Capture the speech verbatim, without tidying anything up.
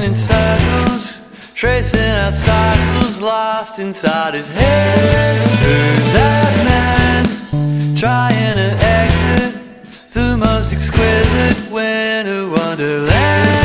in circles, tracing out cycles lost inside his head. Who's that man trying to exit the most exquisite winter wonderland?